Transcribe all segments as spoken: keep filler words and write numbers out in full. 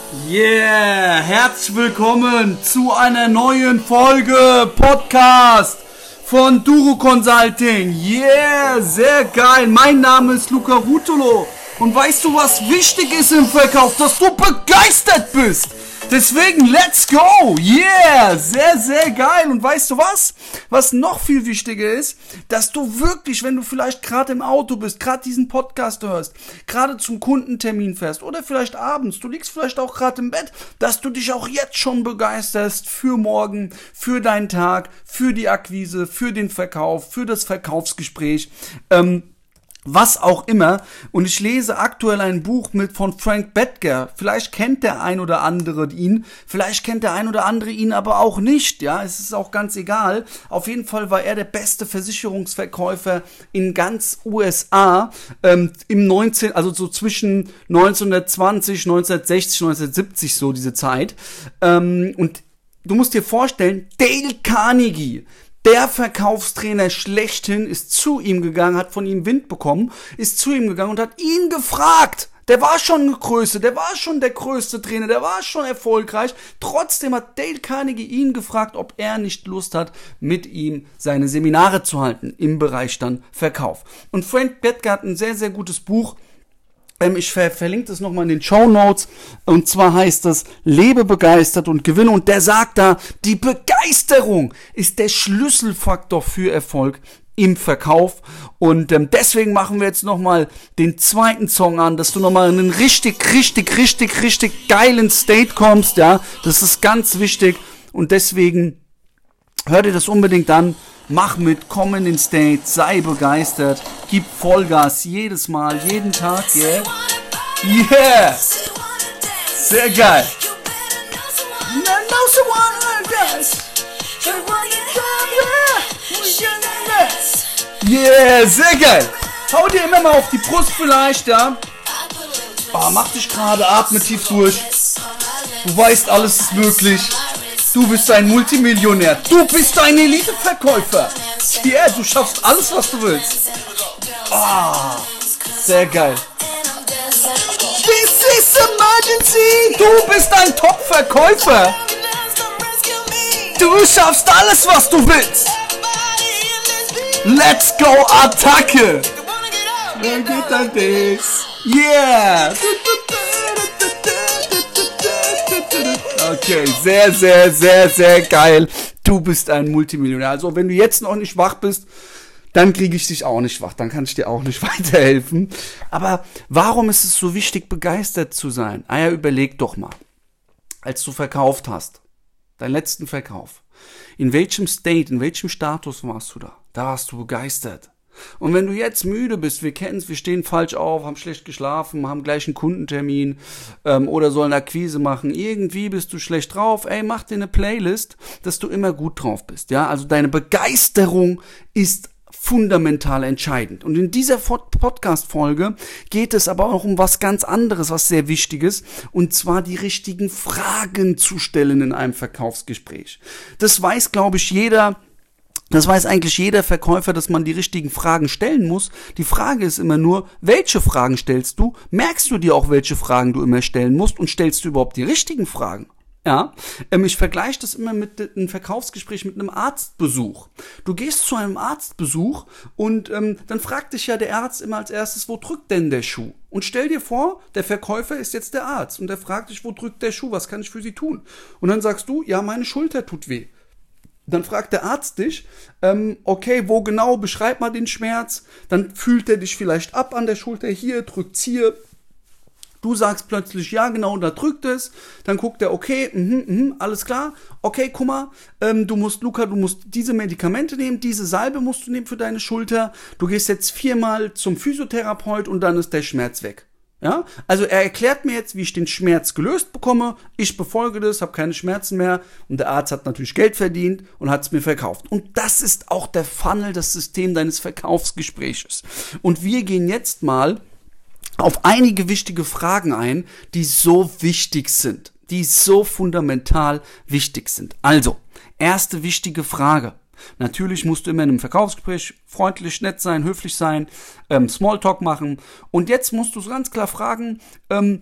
Yeah, herzlich willkommen zu einer neuen Folge Podcast von Duro Consulting. Yeah, sehr geil. Mein Name ist Luca Ruotolo. Und weißt du, was wichtig ist im Verkauf? Dass du begeistert bist. Deswegen, let's go! Yeah! Sehr, sehr geil. Und weißt du was? Was noch viel wichtiger ist, dass du wirklich, wenn du vielleicht gerade im Auto bist, gerade diesen Podcast hörst, gerade zum Kundentermin fährst oder vielleicht abends, du liegst vielleicht auch gerade im Bett, dass du dich auch jetzt schon begeisterst für morgen, für deinen Tag, für die Akquise, für den Verkauf, für das Verkaufsgespräch. Ähm, Was auch immer. Und ich lese aktuell ein Buch mit von Frank Bettger. Vielleicht kennt der ein oder andere ihn, vielleicht kennt der ein oder andere ihn aber auch nicht. Ja, es ist auch ganz egal. Auf jeden Fall war er der beste Versicherungsverkäufer in ganz U S A ähm, im neunzehn, also so zwischen neunzehnhundertzwanzig, neunzehnhundertsechzig, neunzehnhundertsiebzig so diese Zeit. Ähm, und du musst dir vorstellen, Dale Carnegie, der Verkaufstrainer schlechthin, ist zu ihm gegangen, hat von ihm Wind bekommen, ist zu ihm gegangen und hat ihn gefragt. Der war schon eine Größe, der war schon der größte Trainer, der war schon erfolgreich. Trotzdem hat Dale Carnegie ihn gefragt, ob er nicht Lust hat, mit ihm seine Seminare zu halten im Bereich dann Verkauf. Und Frank Bettger hat ein sehr, sehr gutes Buch. Ich ver- verlinke das nochmal in den Shownotes. Und zwar heißt das Lebe begeistert und gewinne. Und der sagt da, die Begeisterung ist der Schlüsselfaktor für Erfolg im Verkauf. Und ähm, deswegen machen wir jetzt nochmal den zweiten Song an, dass du nochmal in einen richtig, richtig, richtig, richtig geilen State kommst. Ja, das ist ganz wichtig. Und deswegen hör dir das unbedingt an. Mach mit, komm in den State, sei begeistert, gib Vollgas jedes Mal, jeden Tag, yeah. Yeah! Sehr geil! Yeah, sehr geil! Hau dir immer mal auf die Brust vielleicht, ja? Oh, mach dich gerade, atme tief durch. Du weißt, alles ist möglich. Du bist ein Multimillionär. Du bist ein Eliteverkäufer. Ja, yeah, du schaffst alles, was du willst. Ah, oh, sehr geil. This is emergency. Du bist ein Top-Verkäufer. Du schaffst alles, was du willst. Let's go, Attacke. Yeah. Okay, sehr, sehr, sehr, sehr geil. Du bist ein Multimillionär. Also wenn du jetzt noch nicht wach bist, dann kriege ich dich auch nicht wach. Dann kann ich dir auch nicht weiterhelfen. Aber warum ist es so wichtig, begeistert zu sein? Ah ja, überleg doch mal. Als du verkauft hast, deinen letzten Verkauf, in welchem State, in welchem Status warst du da? Da warst du begeistert. Und wenn du jetzt müde bist, wir kennen es, wir stehen falsch auf, haben schlecht geschlafen, haben gleich einen Kundentermin ähm, oder sollen Akquise machen, irgendwie bist du schlecht drauf, ey, mach dir eine Playlist, dass du immer gut drauf bist, ja, also deine Begeisterung ist fundamental entscheidend. Und in dieser Podcast-Folge geht es aber auch um was ganz anderes, was sehr Wichtiges, und zwar die richtigen Fragen zu stellen in einem Verkaufsgespräch. Das weiß, glaube ich, jeder. Das weiß eigentlich jeder Verkäufer, dass man die richtigen Fragen stellen muss. Die Frage ist immer nur, welche Fragen stellst du? Merkst du dir auch, welche Fragen du immer stellen musst? Und stellst du überhaupt die richtigen Fragen? Ja, ähm, ich vergleiche das immer mit einem Verkaufsgespräch mit einem Arztbesuch. Du gehst zu einem Arztbesuch und ähm, dann fragt dich ja der Arzt immer als erstes, wo drückt denn der Schuh? Und stell dir vor, der Verkäufer ist jetzt der Arzt und der fragt dich, wo drückt der Schuh? Was kann ich für Sie tun? Und dann sagst du, ja, meine Schulter tut weh. Dann fragt der Arzt dich, ähm, okay, wo genau, beschreib mal den Schmerz. Dann fühlt er dich vielleicht ab an der Schulter, hier, drückt's hier. Du sagst plötzlich, ja genau, da drückt es. Dann guckt er, okay, mh, mh, alles klar. Okay, guck mal, ähm, du musst, Luca, du musst diese Medikamente nehmen, diese Salbe musst du nehmen für deine Schulter. Du gehst jetzt viermal zum Physiotherapeut und dann ist der Schmerz weg. Ja, also er erklärt mir jetzt, wie ich den Schmerz gelöst bekomme. Ich befolge das, habe keine Schmerzen mehr. Und der Arzt hat natürlich Geld verdient und hat es mir verkauft. Und das ist auch der Funnel, das System deines Verkaufsgespräches. Und wir gehen jetzt mal auf einige wichtige Fragen ein, die so wichtig sind, die so fundamental wichtig sind. Also, erste wichtige Frage. Natürlich musst du immer in einem Verkaufsgespräch freundlich, nett sein, höflich sein, ähm, Smalltalk machen. Und jetzt musst du ganz klar fragen, ähm,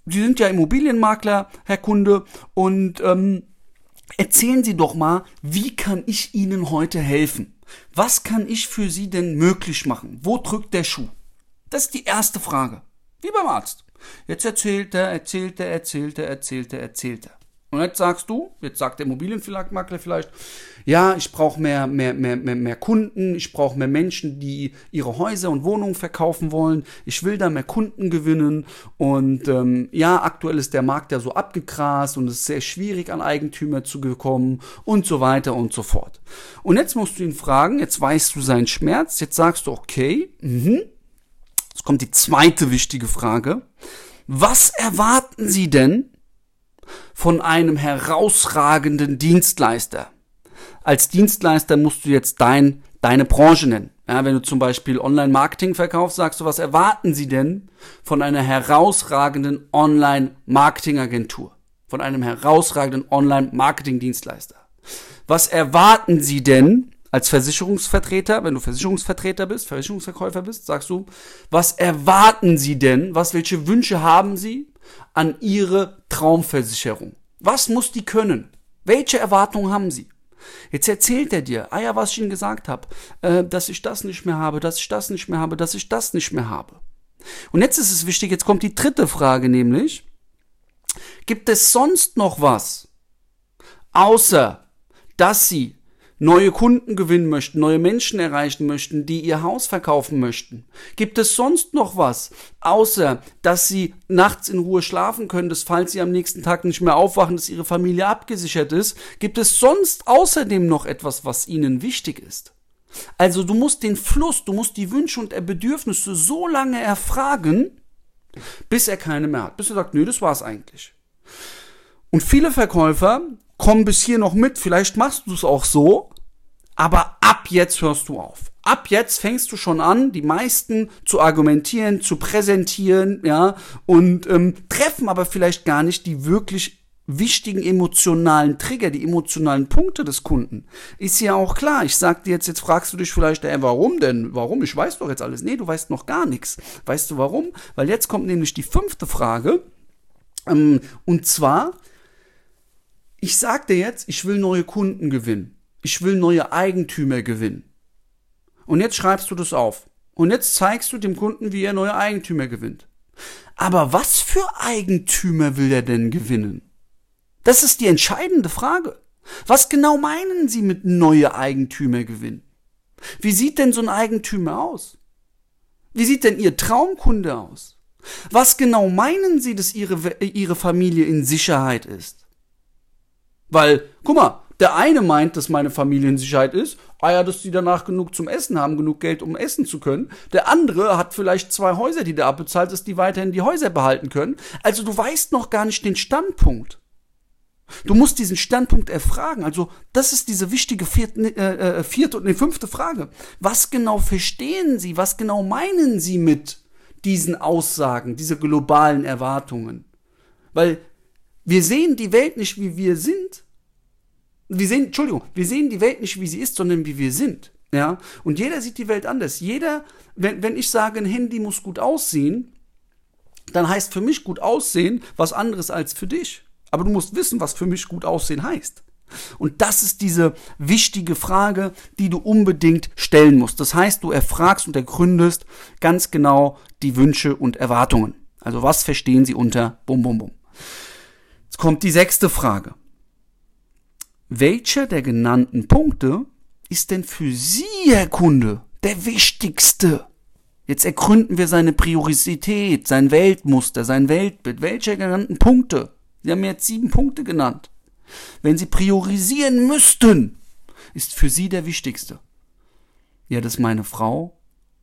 Sie sind ja Immobilienmakler, Herr Kunde, und ähm, erzählen Sie doch mal, wie kann ich Ihnen heute helfen? Was kann ich für Sie denn möglich machen? Wo drückt der Schuh? Das ist die erste Frage. Wie beim Arzt. Jetzt erzählt er, erzählt er, erzählt er, erzählt er, erzählt er. Und jetzt sagst du, jetzt sagt der Immobilienmakler vielleicht, ja, ich brauche mehr, mehr, mehr, mehr, mehr Kunden, ich brauche mehr Menschen, die ihre Häuser und Wohnungen verkaufen wollen, ich will da mehr Kunden gewinnen und ähm, ja, aktuell ist der Markt ja so abgegrast und es ist sehr schwierig, an Eigentümer zu kommen und so weiter und so fort. Und jetzt musst du ihn fragen, jetzt weißt du seinen Schmerz, jetzt sagst du, okay, mhm. Jetzt kommt die zweite wichtige Frage. Was erwarten Sie denn von einem herausragenden Dienstleister? Als Dienstleister musst du jetzt dein, deine Branche nennen. Ja, wenn du zum Beispiel Online-Marketing verkaufst, sagst du, was erwarten Sie denn von einer herausragenden Online-Marketing-Agentur? Von einem herausragenden Online-Marketing-Dienstleister? Was erwarten Sie denn als Versicherungsvertreter, wenn du Versicherungsvertreter bist, Versicherungsverkäufer bist, sagst du, was erwarten Sie denn, was, welche Wünsche haben Sie an Ihre Traumversicherung? Was muss die können? Welche Erwartungen haben Sie? Jetzt erzählt er dir, ah ja, was ich Ihnen gesagt habe, äh, dass ich das nicht mehr habe, dass ich das nicht mehr habe, dass ich das nicht mehr habe. Und jetzt ist es wichtig, jetzt kommt die dritte Frage, nämlich, gibt es sonst noch was, außer dass Sie neue Kunden gewinnen möchten, neue Menschen erreichen möchten, die ihr Haus verkaufen möchten? Gibt es sonst noch was, außer dass Sie nachts in Ruhe schlafen können, dass falls Sie am nächsten Tag nicht mehr aufwachen, dass Ihre Familie abgesichert ist? Gibt es sonst außerdem noch etwas, was Ihnen wichtig ist? Also du musst den Fluss, du musst die Wünsche und Bedürfnisse so lange erfragen, bis er keine mehr hat, bis er sagt, nö, das war's eigentlich. Und viele Verkäufer kommen bis hier noch mit, vielleicht machst du es auch so, aber ab jetzt hörst du auf. Ab jetzt fängst du schon an, die meisten zu argumentieren, zu präsentieren, ja, und ähm, treffen aber vielleicht gar nicht die wirklich wichtigen emotionalen Trigger, die emotionalen Punkte des Kunden. Ist ja auch klar, ich sag dir jetzt, jetzt fragst du dich vielleicht, ey, warum denn? Warum? Ich weiß doch jetzt alles. Nee, du weißt noch gar nichts. Weißt du warum? Weil jetzt kommt nämlich die fünfte Frage, ähm, und zwar, ich sag dir jetzt, ich will neue Kunden gewinnen. Ich will neue Eigentümer gewinnen. Und jetzt schreibst du das auf. Und jetzt zeigst du dem Kunden, wie er neue Eigentümer gewinnt. Aber was für Eigentümer will er denn gewinnen? Das ist die entscheidende Frage. Was genau meinen Sie mit neue Eigentümer gewinnen? Wie sieht denn so ein Eigentümer aus? Wie sieht denn Ihr Traumkunde aus? Was genau meinen Sie, dass Ihre, Ihre Familie in Sicherheit ist? Weil, guck mal, der eine meint, dass meine Familie in Sicherheit ist, ah ja, dass die danach genug zum Essen haben, genug Geld, um essen zu können. Der andere hat vielleicht zwei Häuser, die der abbezahlt, dass die weiterhin die Häuser behalten können. Also du weißt noch gar nicht den Standpunkt. Du musst diesen Standpunkt erfragen. Also das ist diese wichtige vierte, äh, vierte und nee, fünfte Frage. Was genau verstehen Sie? Was genau meinen Sie mit diesen Aussagen, diese globalen Erwartungen? Weil wir sehen die Welt nicht, wie wir sind. Wir sehen, Entschuldigung, wir sehen die Welt nicht, wie sie ist, sondern wie wir sind. Ja? Und jeder sieht die Welt anders. Jeder, wenn, wenn ich sage, ein Handy muss gut aussehen, dann heißt für mich gut aussehen was anderes als für dich. Aber du musst wissen, was für mich gut aussehen heißt. Und das ist diese wichtige Frage, die du unbedingt stellen musst. Das heißt, du erfragst und ergründest ganz genau die Wünsche und Erwartungen. Also was verstehen sie unter Bum Bum Bum. Jetzt kommt die sechste Frage. Welcher der genannten Punkte ist denn für Sie, Herr Kunde, der wichtigste? Jetzt ergründen wir seine Priorität, sein Weltmuster, sein Weltbild. Welcher der genannten Punkte? Sie haben mir jetzt sieben Punkte genannt. Wenn Sie priorisieren müssten, ist für Sie der wichtigste. Ja, dass meine Frau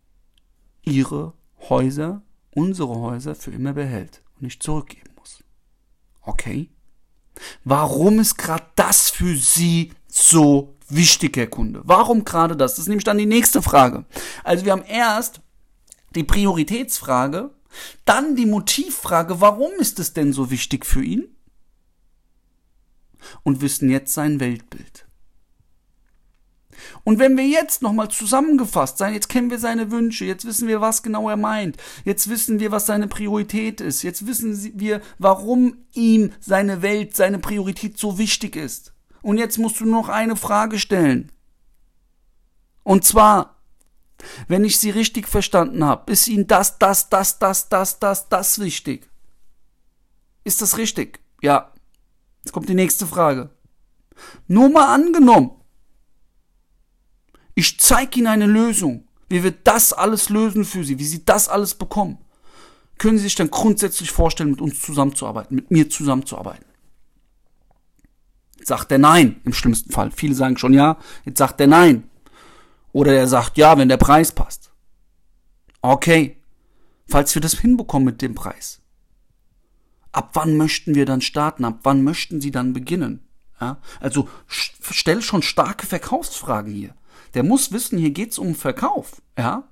ihre Häuser, unsere Häuser für immer behält und nicht zurückgeben muss. Okay? Warum ist gerade das für Sie so wichtig, Herr Kunde? Warum gerade das? Das ist nämlich dann die nächste Frage. Also wir haben erst die Prioritätsfrage, dann die Motivfrage, warum ist es denn so wichtig für ihn? Und wissen jetzt sein Weltbild. Und wenn wir jetzt nochmal zusammengefasst sein, jetzt kennen wir seine Wünsche, jetzt wissen wir, was genau er meint, jetzt wissen wir, was seine Priorität ist, jetzt wissen wir, warum ihm seine Welt, seine Priorität so wichtig ist. Und jetzt musst du nur noch eine Frage stellen. Und zwar, wenn ich sie richtig verstanden habe, ist Ihnen das, das, das, das, das, das, das wichtig? Ist das richtig? Ja. Jetzt kommt die nächste Frage. Nur mal angenommen, ich zeige Ihnen eine Lösung, wie wir das alles lösen für Sie, wie Sie das alles bekommen. Können Sie sich dann grundsätzlich vorstellen, mit uns zusammenzuarbeiten, mit mir zusammenzuarbeiten? Jetzt sagt er nein, im schlimmsten Fall. Viele sagen schon ja, jetzt sagt er nein. Oder er sagt ja, wenn der Preis passt. Okay, falls wir das hinbekommen mit dem Preis. Ab wann möchten wir dann starten? Ab wann möchten Sie dann beginnen? Ja, also stell schon starke Verkaufsfragen hier. Der muss wissen, hier geht's um Verkauf, ja.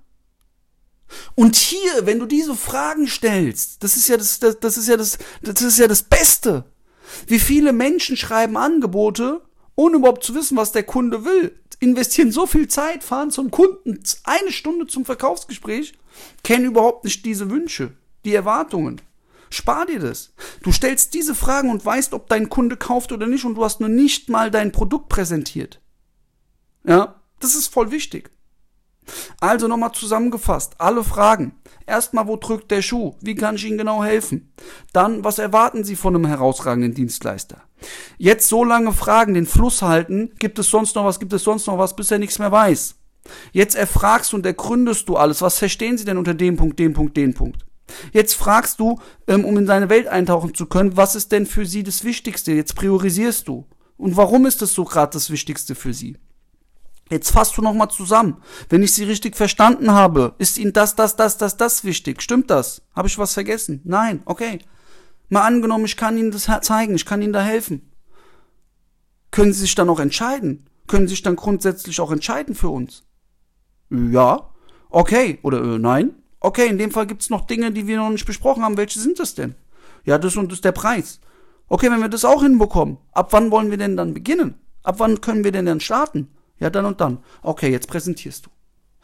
Und hier, wenn du diese Fragen stellst, das ist ja das, das, das ist ja das, das ist ja das Beste. Wie viele Menschen schreiben Angebote, ohne überhaupt zu wissen, was der Kunde will, investieren so viel Zeit, fahren zum Kunden eine Stunde zum Verkaufsgespräch, kennen überhaupt nicht diese Wünsche, die Erwartungen. Spar dir das. Du stellst diese Fragen und weißt, ob dein Kunde kauft oder nicht, und du hast nur nicht mal dein Produkt präsentiert. Ja. Das ist voll wichtig. Also nochmal zusammengefasst, alle Fragen. Erstmal, wo drückt der Schuh? Wie kann ich Ihnen genau helfen? Dann, was erwarten Sie von einem herausragenden Dienstleister? Jetzt so lange Fragen, den Fluss halten, gibt es sonst noch was, gibt es sonst noch was, bis er nichts mehr weiß. Jetzt erfragst und ergründest du alles. Was verstehen Sie denn unter dem Punkt, dem Punkt, dem Punkt? Jetzt fragst du, um in seine Welt eintauchen zu können, was ist denn für Sie das Wichtigste? Jetzt priorisierst du. Und warum ist das so gerade das Wichtigste für Sie? Jetzt fasst du nochmal zusammen. Wenn ich Sie richtig verstanden habe, ist Ihnen das, das, das, das, das wichtig. Stimmt das? Habe ich was vergessen? Nein, okay. Mal angenommen, ich kann Ihnen das zeigen, ich kann Ihnen da helfen. Können Sie sich dann auch entscheiden? Können Sie sich dann grundsätzlich auch entscheiden für uns? Ja, okay. Oder äh, nein? Okay, in dem Fall gibt es noch Dinge, die wir noch nicht besprochen haben. Welche sind das denn? Ja, das und das ist der Preis. Okay, wenn wir das auch hinbekommen, ab wann wollen wir denn dann beginnen? Ab wann können wir denn dann starten? Ja, dann und dann. Okay, jetzt präsentierst du.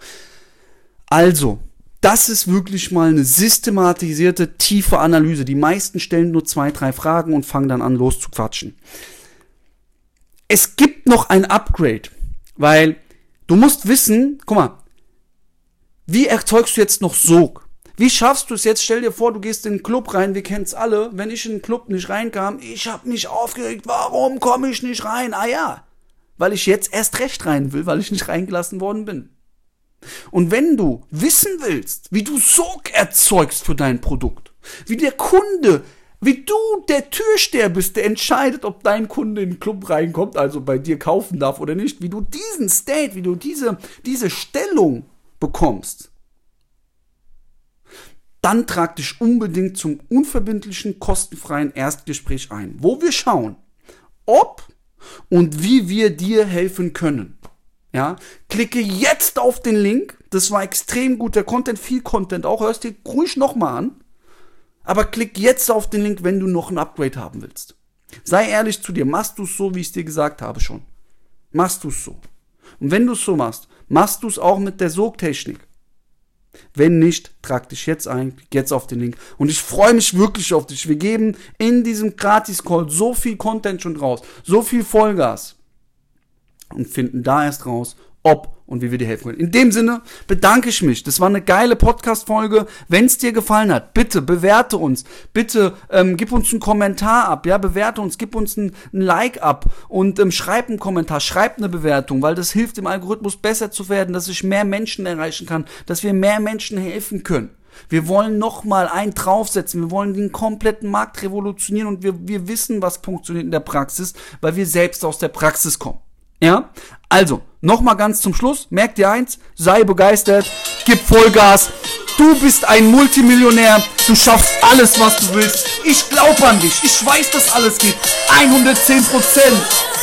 Also, das ist wirklich mal eine systematisierte, tiefe Analyse. Die meisten stellen nur zwei, drei Fragen und fangen dann an loszuquatschen. Es gibt noch ein Upgrade, weil du musst wissen, guck mal, wie erzeugst du jetzt noch Sog? Wie schaffst du es jetzt? Stell dir vor, du gehst in einen Club rein, wir kennen es alle. Wenn ich in den Club nicht reinkam, ich habe mich aufgeregt, warum komme ich nicht rein? Ah ja, weil ich jetzt erst recht rein will, weil ich nicht reingelassen worden bin. Und wenn du wissen willst, wie du Sog erzeugst für dein Produkt, wie der Kunde, wie du der Türsteher bist, der entscheidet, ob dein Kunde in den Club reinkommt, also bei dir kaufen darf oder nicht, wie du diesen State, wie du diese, diese Stellung bekommst, dann trag dich unbedingt zum unverbindlichen, kostenfreien Erstgespräch ein, wo wir schauen, ob und wie wir dir helfen können. Ja, klicke jetzt auf den Link. Das war extrem guter Content, viel Content auch. Hörst dir ruhig nochmal an. Aber klick jetzt auf den Link, wenn du noch ein Upgrade haben willst. Sei ehrlich zu dir. Machst du es so, wie ich es dir gesagt habe schon? Machst du es so? Und wenn du es so machst, machst du es auch mit der Sogtechnik. Wenn nicht, trag dich jetzt ein, klick jetzt auf den Link. Und ich freue mich wirklich auf dich. Wir geben in diesem Gratis-Call so viel Content schon raus, so viel Vollgas und finden da erst raus, ob und wie wir dir helfen können. In dem Sinne bedanke ich mich. Das war eine geile Podcast-Folge. Wenn es dir gefallen hat, bitte bewerte uns. Bitte ähm, gib uns einen Kommentar ab. Ja, bewerte uns, gib uns ein, ein Like ab und ähm, schreib einen Kommentar, schreib eine Bewertung, weil das hilft dem Algorithmus besser zu werden, dass ich mehr Menschen erreichen kann, dass wir mehr Menschen helfen können. Wir wollen nochmal einen draufsetzen. Wir wollen den kompletten Markt revolutionieren und wir, wir wissen, was funktioniert in der Praxis, weil wir selbst aus der Praxis kommen. Ja, also, nochmal ganz zum Schluss, merk dir eins, sei begeistert, gib Vollgas, du bist ein Multimillionär, du schaffst alles, was du willst, ich glaube an dich, ich weiß, dass alles geht, hundertzehn Prozent.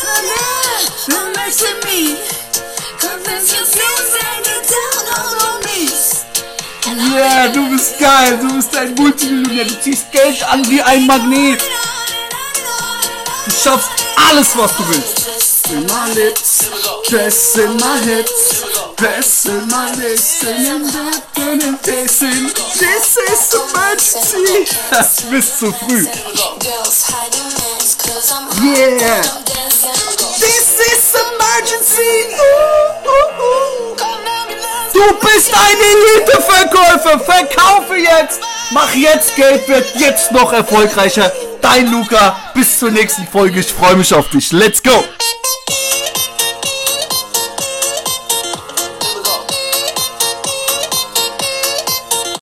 Ja, yeah, du bist geil, du bist ein Multimillionär, du ziehst Geld an wie ein Magnet, du schaffst alles, was du willst. in my lips, dress in my hips, dress in my lips, and this is emergency. Das bist zu früh. Yeah. This is emergency. Uh, uh, uh. Du bist ein Elite-Verkäufer. Verkaufe jetzt. Mach jetzt Geld, wird jetzt noch erfolgreicher. Dein Luca. Bis zur nächsten Folge. Ich freue mich auf dich. Let's go.